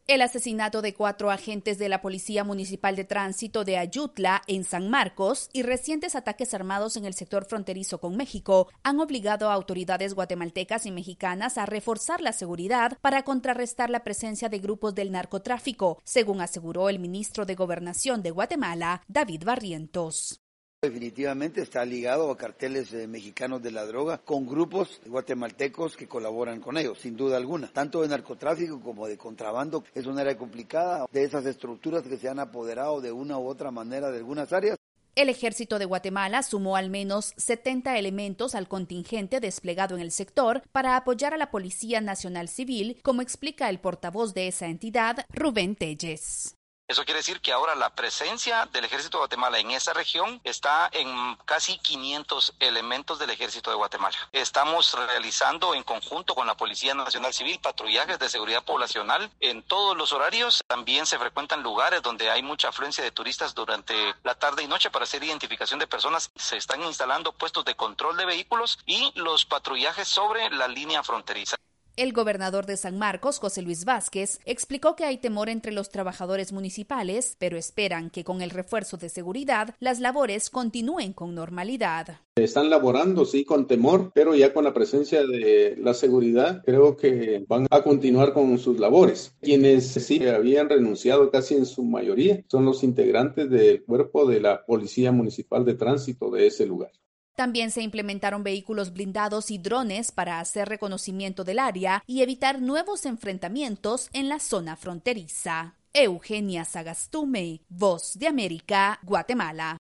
El asesinato de 4 agentes de la Policía Municipal de Tránsito de Ayutla, en San Marcos, y recientes ataques armados en el sector fronterizo con México han obligado a autoridades guatemaltecas y mexicanas a reforzar la seguridad para contrarrestar la presencia de grupos del narcotráfico, según aseguró el ministro de Gobernación de Guatemala, David Barrientos. Definitivamente está ligado a carteles mexicanos de la droga con grupos guatemaltecos que colaboran con ellos, sin duda alguna. Tanto de narcotráfico como de contrabando es una área complicada de esas estructuras que se han apoderado de una u otra manera de algunas áreas. El Ejército de Guatemala sumó al menos 70 elementos al contingente desplegado en el sector para apoyar a la Policía Nacional Civil, como explica el portavoz de esa entidad, Rubén Telles. Eso quiere decir que ahora la presencia del Ejército de Guatemala en esa región está en casi 500 elementos del Ejército de Guatemala. Estamos realizando en conjunto con la Policía Nacional Civil patrullajes de seguridad poblacional en todos los horarios. También se frecuentan lugares donde hay mucha afluencia de turistas durante la tarde y noche para hacer identificación de personas. Se están instalando puestos de control de vehículos y los patrullajes sobre la línea fronteriza. El gobernador de San Marcos, José Luis Vázquez, explicó que hay temor entre los trabajadores municipales, pero esperan que con el refuerzo de seguridad, las labores continúen con normalidad. Están laborando, sí, con temor, pero ya con la presencia de la seguridad, creo que van a continuar con sus labores. Quienes sí habían renunciado casi en su mayoría son los integrantes del cuerpo de la Policía Municipal de Tránsito de ese lugar. También se implementaron vehículos blindados y drones para hacer reconocimiento del área y evitar nuevos enfrentamientos en la zona fronteriza. Eugenia Sagastume, Voz de América, Guatemala.